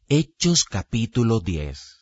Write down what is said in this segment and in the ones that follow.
Hechos capítulo 10.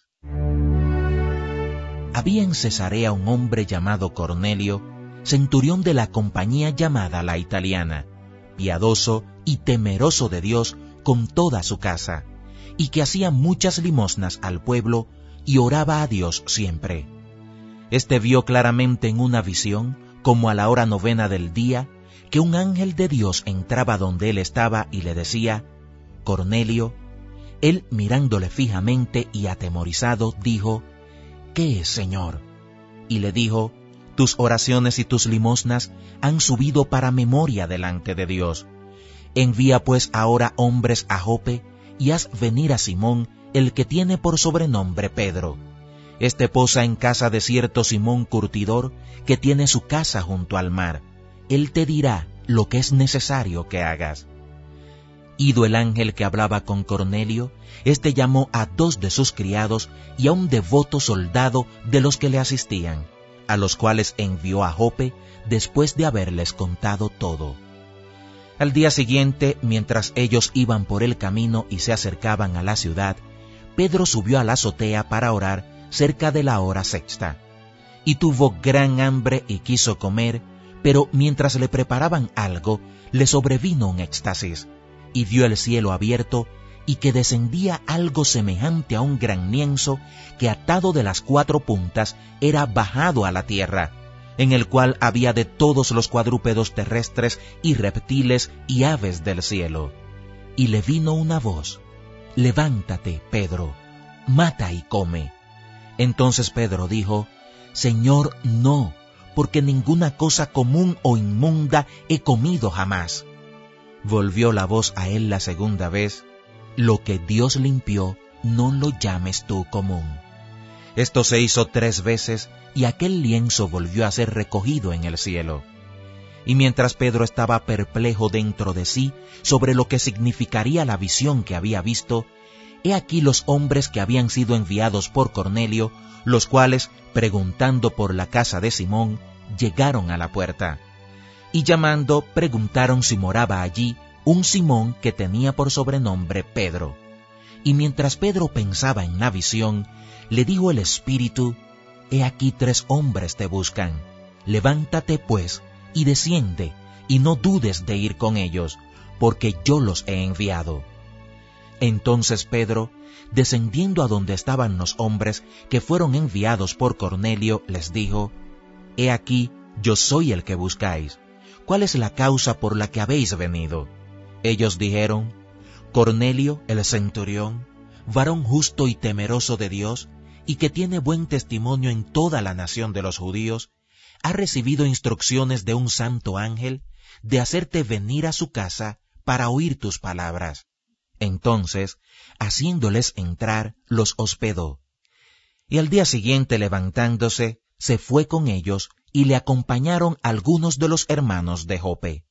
Había en Cesarea un hombre llamado Cornelio, centurión de la compañía llamada La Italiana, piadoso y temeroso de Dios con toda su casa, y que hacía muchas limosnas al pueblo y oraba a Dios siempre. Este vio claramente en una visión, como a la hora 9 del día, que un ángel de Dios entraba donde él estaba y le decía: Cornelio. Él, mirándole fijamente y atemorizado, dijo: ¿Qué es, Señor? Y le dijo: tus oraciones y tus limosnas han subido para memoria delante de Dios. Envía pues ahora hombres a Jope, y haz venir a Simón, el que tiene por sobrenombre Pedro. Este posa en casa de cierto Simón curtidor, que tiene su casa junto al mar. Él te dirá lo que es necesario que hagas. Ido el ángel que hablaba con Cornelio, éste llamó a 2 de sus criados y a un devoto soldado de los que le asistían, a los cuales envió a Jope después de haberles contado todo. Al día siguiente, mientras ellos iban por el camino y se acercaban a la ciudad, Pedro subió a la azotea para orar cerca de la hora 6, y tuvo gran hambre y quiso comer, pero mientras le preparaban algo, le sobrevino un éxtasis, y vio el cielo abierto, y que descendía algo semejante a un gran lienzo que atado de las 4 puntas era bajado a la tierra, en el cual había de todos los cuadrúpedos terrestres y reptiles y aves del cielo. Y le vino una voz: levántate, Pedro, mata y come. Entonces Pedro dijo: Señor, no, porque ninguna cosa común o inmunda he comido jamás. Volvió la voz a él la segunda vez: lo que Dios limpió, no lo llames tú común. Esto se hizo 3 veces, y aquel lienzo volvió a ser recogido en el cielo. Y mientras Pedro estaba perplejo dentro de sí sobre lo que significaría la visión que había visto, he aquí los hombres que habían sido enviados por Cornelio, los cuales, preguntando por la casa de Simón, llegaron a la puerta. Y llamando, preguntaron si moraba allí un Simón que tenía por sobrenombre Pedro. Y mientras Pedro pensaba en la visión, le dijo el Espíritu: He aquí 3 hombres te buscan. Levántate pues, y desciende, y no dudes de ir con ellos, porque yo los he enviado. Entonces Pedro, descendiendo a donde estaban los hombres que fueron enviados por Cornelio, les dijo: He aquí, yo soy el que buscáis. ¿Cuál es la causa por la que habéis venido? Ellos dijeron: Cornelio, el centurión, varón justo y temeroso de Dios, y que tiene buen testimonio en toda la nación de los judíos, ha recibido instrucciones de un santo ángel de hacerte venir a su casa para oír tus palabras. Entonces, haciéndoles entrar, los hospedó. Y al día siguiente, levantándose, se fue con ellos, y le acompañaron algunos de los hermanos de Jope.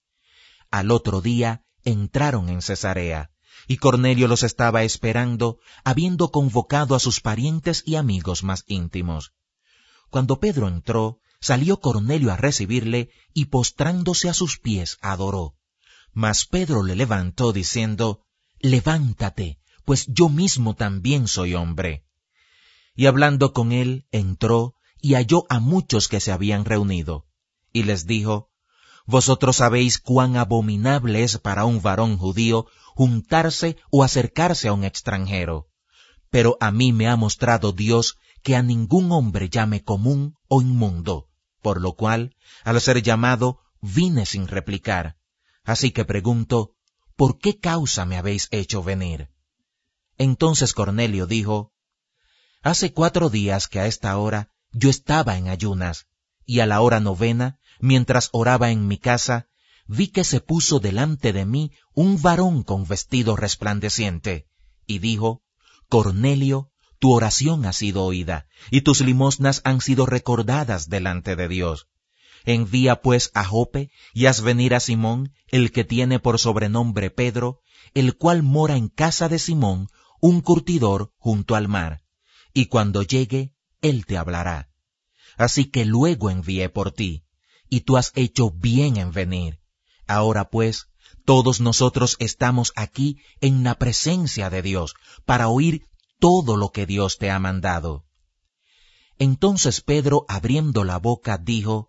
Al otro día entraron en Cesarea, y Cornelio los estaba esperando, habiendo convocado a sus parientes y amigos más íntimos. Cuando Pedro entró, salió Cornelio a recibirle, y postrándose a sus pies adoró. Mas Pedro le levantó diciendo: Levántate, pues yo mismo también soy hombre. Y hablando con él, entró, y halló a muchos que se habían reunido, y les dijo: Vosotros sabéis cuán abominable es para un varón judío juntarse o acercarse a un extranjero, pero a mí me ha mostrado Dios que a ningún hombre llame común o inmundo, por lo cual, al ser llamado, vine sin replicar. Así que pregunto: ¿por qué causa me habéis hecho venir? Entonces Cornelio dijo: Hace 4 días que a esta hora yo estaba en ayunas, y a la hora 9, mientras oraba en mi casa, vi que se puso delante de mí un varón con vestido resplandeciente, y dijo: Cornelio, tu oración ha sido oída, y tus limosnas han sido recordadas delante de Dios. Envía pues a Jope, y haz venir a Simón, el que tiene por sobrenombre Pedro, el cual mora en casa de Simón, un curtidor junto al mar, y cuando llegue, él te hablará. Así que luego envié por ti, y tú has hecho bien en venir. Ahora pues, Todos nosotros estamos aquí en la presencia de Dios para oír todo lo que Dios te ha mandado. Entonces Pedro, abriendo la boca, dijo: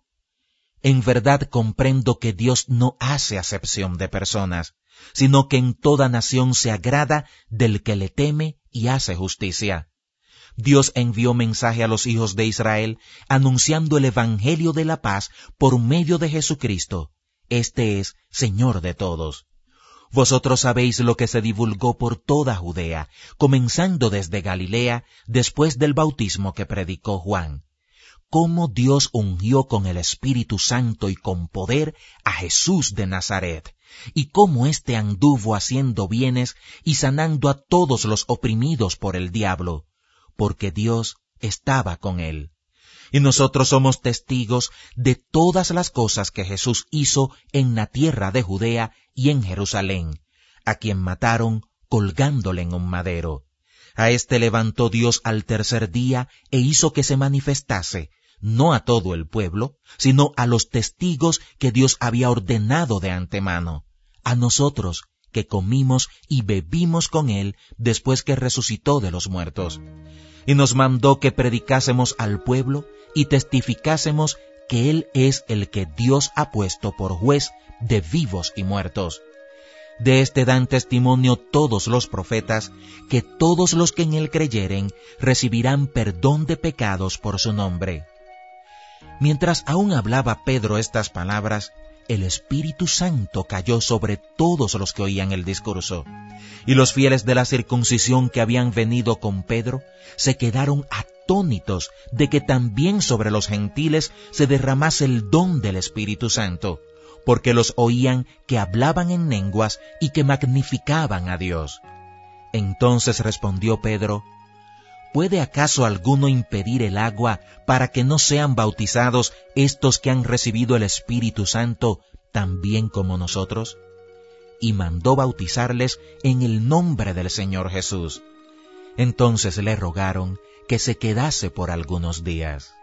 En verdad comprendo que Dios no hace acepción de personas, sino que en toda nación se agrada del que le teme y hace justicia. Dios envió mensaje a los hijos de Israel, anunciando el evangelio de la paz por medio de Jesucristo. Este es Señor de todos. Vosotros sabéis lo que se divulgó por toda Judea, comenzando desde Galilea, después del bautismo que predicó Juan. Cómo Dios ungió con el Espíritu Santo y con poder a Jesús de Nazaret, y cómo éste anduvo haciendo bienes y sanando a todos los oprimidos por el diablo, porque Dios estaba con él. Y nosotros somos testigos de todas las cosas que Jesús hizo en la tierra de Judea y en Jerusalén, a quien mataron colgándole en un madero. A éste levantó Dios al tercer día e hizo que se manifestase, no a todo el pueblo, sino a los testigos que Dios había ordenado de antemano, a nosotros que comimos y bebimos con él después que resucitó de los muertos. Y nos mandó que predicásemos al pueblo y testificásemos que él es el que Dios ha puesto por juez de vivos y muertos. De este dan testimonio todos los profetas, que todos los que en él creyeren recibirán perdón de pecados por su nombre. Mientras aún hablaba Pedro estas palabras, el Espíritu Santo cayó sobre todos los que oían el discurso. Y los fieles de la circuncisión que habían venido con Pedro se quedaron atónitos de que también sobre los gentiles se derramase el don del Espíritu Santo, porque los oían que hablaban en lenguas y que magnificaban a Dios. Entonces respondió Pedro: ¿Puede acaso alguno impedir el agua para que no sean bautizados estos que han recibido el Espíritu Santo también como nosotros? Y mandó bautizarles en el nombre del Señor Jesús. Entonces le rogaron que se quedase por algunos días.